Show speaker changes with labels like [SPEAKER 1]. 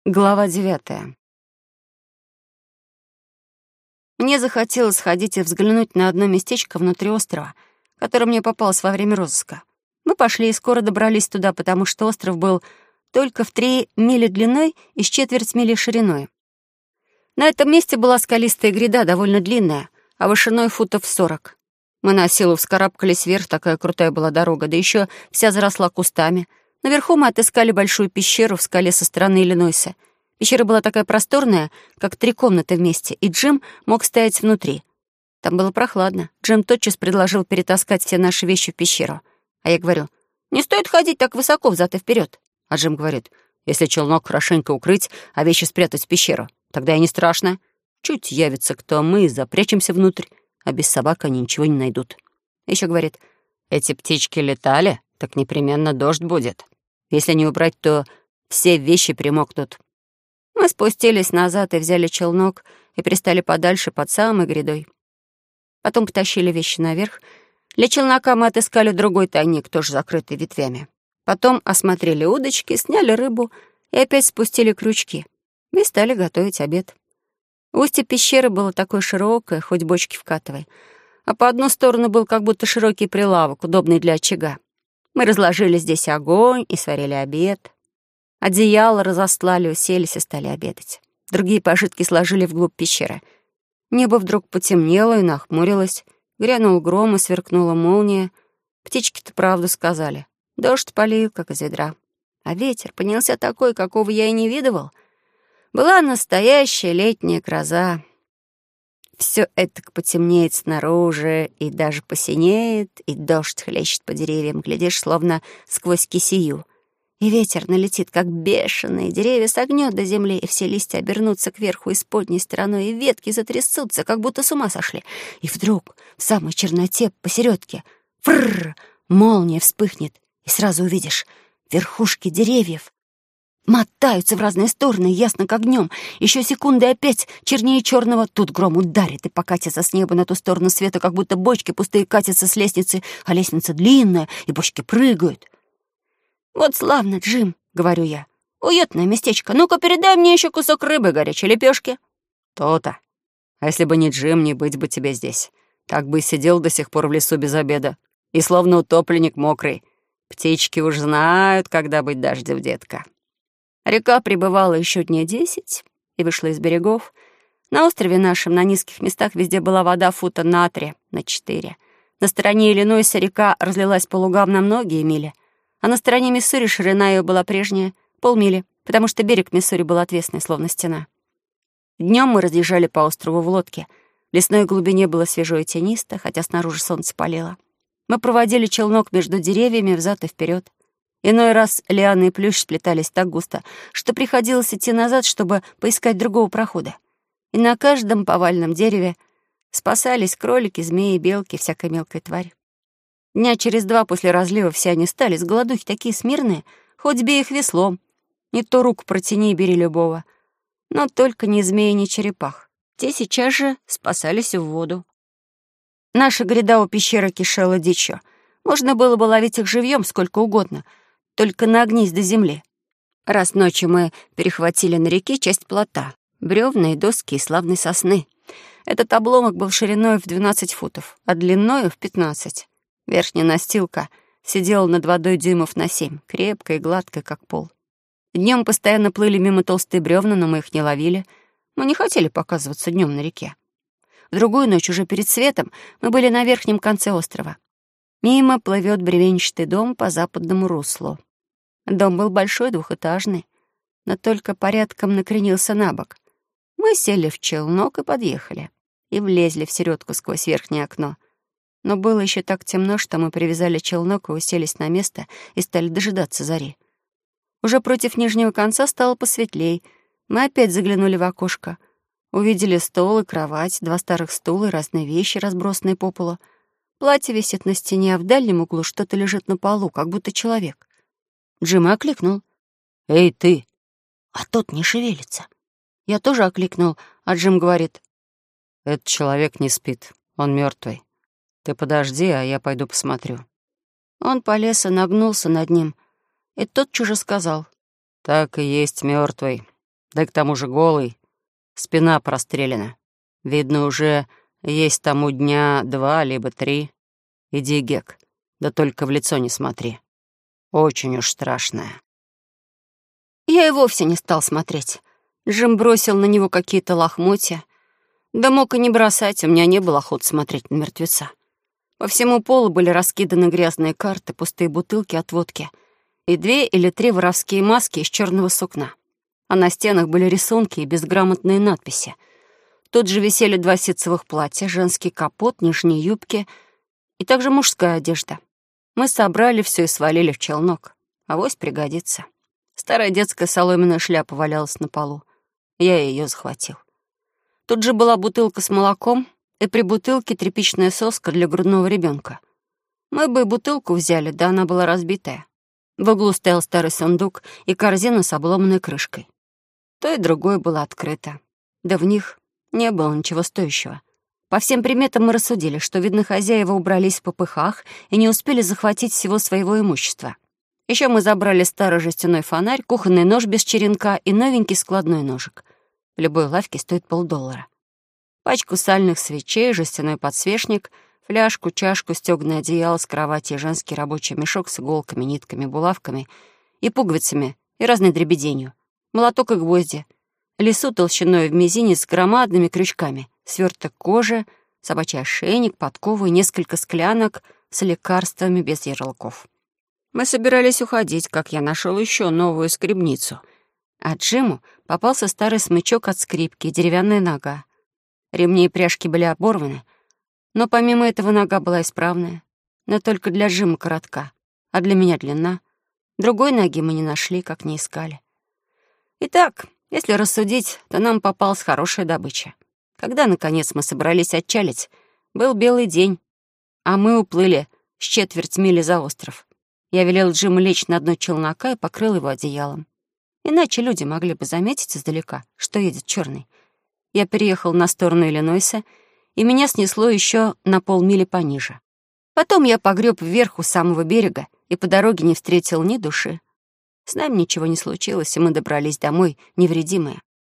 [SPEAKER 1] Глава 9. Мне захотелось сходить и взглянуть на одно местечко внутри острова, которое мне попалось во время розыска. Мы пошли и скоро добрались туда, потому что остров был только в 3 мили длиной и с четверть мили шириной. На этом месте была скалистая гряда, довольно длинная, а вышиной футов 40. Мы на силу вскарабкались вверх, такая крутая была дорога, да еще вся заросла кустами. Наверху мы отыскали большую пещеру в скале со стороны Иллинойса. Пещера была такая просторная, как 3 комнаты вместе, и Джим мог стоять внутри. Там было прохладно. Джим тотчас предложил перетаскать все наши вещи в пещеру. А я говорю, не стоит ходить так высоко взад и вперед. А Джим говорит, если челнок хорошенько укрыть, а вещи спрятать в пещеру, тогда и не страшно. Чуть явится кто, мы запрячемся внутрь, а без собак они ничего не найдут. Еще говорит, эти птички летали, так непременно дождь будет. Если не убрать, то все вещи примокнут. Мы спустились назад и взяли челнок и пристали подальше под самой грядой. Потом потащили вещи наверх. Для челнока мы отыскали другой тайник, тоже закрытый ветвями. Потом осмотрели удочки, сняли рыбу и опять спустили крючки. И стали готовить обед. Устье пещеры было такое широкое, хоть бочки вкатывай, а по одну сторону был как будто широкий прилавок, удобный для очага. Мы разложили здесь огонь и сварили обед. Одеяло разослали, уселись и стали обедать. Другие пожитки сложили вглубь пещеры. Небо вдруг потемнело и нахмурилось. Грянул гром и сверкнула молния. Птички-то правду сказали. Дождь полил, как из ведра. А ветер поднялся такой, какого я и не видывал. Была настоящая летняя гроза. Все это потемнеет снаружи, и даже посинеет, и дождь хлещет по деревьям, глядишь, словно сквозь кисею. И ветер налетит, как бешеный, деревья согнет до земли, и все листья обернутся кверху и с подней стороной, и ветки затрясутся, как будто с ума сошли. И вдруг в самой черноте посередке фрррр, молния вспыхнет, и сразу увидишь верхушки деревьев. Мотаются в разные стороны, ясно как днем. Еще секунды опять чернее черного. Тут гром ударит и покатится с неба на ту сторону света, как будто бочки пустые катятся с лестницы, а лестница длинная, и бочки прыгают. «Вот славно, Джим», — говорю я. «Уютное местечко. Ну-ка, передай мне еще кусок рыбы, горячей лепешки». «То-то. А если бы не Джим, не быть бы тебе здесь. Так бы и сидел до сих пор в лесу без обеда. И словно утопленник мокрый. Птички уж знают, когда быть дождем, детка». Река прибывала еще дней 10 и вышла из берегов. На острове нашем, на низких местах, везде была вода фута на 3, на 4. На стороне Иллинойса река разлилась по лугам на многие мили, а на стороне Миссури ширина ее была прежняя — полмили, потому что берег Миссури был отвесный, словно стена. Днем мы разъезжали по острову в лодке. В лесной глубине было свежо и тенисто, хотя снаружи солнце палило. Мы проводили челнок между деревьями взад и вперед. Иной раз лианы и плющ сплетались так густо, что приходилось идти назад, чтобы поискать другого прохода. И на каждом поваленном дереве спасались кролики, змеи, белки, всякая мелкая тварь. Дня через 2 после разлива все они стали с голодухи такие смирные, хоть бей их веслом. Не то руку протяни и бери любого. Но только ни змеи, ни черепах. Те сейчас же спасались в воду. Наша гряда у пещеры кишела дичью. Можно было бы ловить их живьем сколько угодно, только нагнись до земли. Раз ночью мы перехватили на реке часть плота, бревна и доски из славной сосны. Этот обломок был шириной в 12 футов, а длиною в 15. Верхняя настилка сидела над водой дюймов на 7, крепкая и гладкая, как пол. Днем постоянно плыли мимо толстые бревна, но мы их не ловили. Мы не хотели показываться днем на реке. В другую ночь, уже перед светом, мы были на верхнем конце острова. Мимо плывет бревенчатый дом по западному руслу. Дом был большой, двухэтажный, но только порядком накренился на бок. Мы сели в челнок и подъехали, и влезли в середку сквозь верхнее окно. Но было еще так темно, что мы привязали челнок и уселись на место и стали дожидаться зари. Уже против нижнего конца стало посветлей. Мы опять заглянули в окошко. Увидели стол и кровать, 2 старых стула и разные вещи, разбросанные по полу. Платье висит на стене, а в дальнем углу что-то лежит на полу, как будто человек. Джим окликнул. «Эй, ты!» А тот не шевелится. Я тоже окликнул, а Джим говорит. «Этот человек не спит, он мертвый. Ты подожди, а я пойду посмотрю». Он полез и нагнулся над ним, и тот чужо сказал. «Так и есть, мертвый.
[SPEAKER 2] Да и к тому же голый, спина прострелена. Видно, уже есть тому дня 2 либо 3. Иди, Гек, да только в лицо не смотри. Очень уж страшное».
[SPEAKER 1] Я и вовсе не стал смотреть. Джим бросил на него какие-то лохмотья. Да мог и не бросать, у меня не было охоты смотреть на мертвеца. По всему полу были раскиданы грязные карты, пустые бутылки от водки и 2 или 3 воровские маски из черного сукна. А на стенах были рисунки и безграмотные надписи. Тут же висели 2 ситцевых платья, женский капот, нижние юбки и также мужская одежда. Мы собрали все и свалили в челнок. Авось пригодится. Старая детская соломенная шляпа валялась на полу. Я ее захватил. Тут же была бутылка с молоком, и при бутылке тряпичная соска для грудного ребенка. Мы бы и бутылку взяли, да она была разбитая. В углу стоял старый сундук и корзина с обломанной крышкой. То и другое было открыто. Да в них не было ничего стоящего. По всем приметам мы рассудили, что, видно, хозяева убрались в попыхах и не успели захватить всего своего имущества. Еще мы забрали старый жестяной фонарь, кухонный нож без черенка и новенький складной ножик. В любой лавке стоит $5. Пачку сальных свечей, жестяной подсвечник, фляжку, чашку, стёганое одеяло с кровати, женский рабочий мешок с иголками, нитками, булавками и пуговицами и разной дребеденью, молоток и гвозди, лису толщиной в мизинец с громадными крючками, сверток кожи, собачий ошейник, подковы и несколько склянок с лекарствами без ярлыков. Мы собирались уходить, как я нашел еще новую скребницу, а Джиму попался старый смычок от скрипки и деревянная нога. Ремни и пряжки были оборваны, но помимо этого нога была исправная, но только для Джима коротка, а для меня длинна. Другой ноги мы не нашли, как не искали. Итак, если рассудить, то нам попалась хорошая добыча. Когда, наконец, мы собрались отчалить, был белый день, а мы уплыли с 1/4 мили за остров. Я велел Джиму лечь на дно челнока и покрыл его одеялом. Иначе люди могли бы заметить издалека, что едет черный. Я переехал на сторону Иллинойса, и меня снесло еще на полмили пониже. Потом я погреб вверх у самого берега и по дороге не встретил ни души. С нами ничего не случилось, и мы добрались домой невредимые.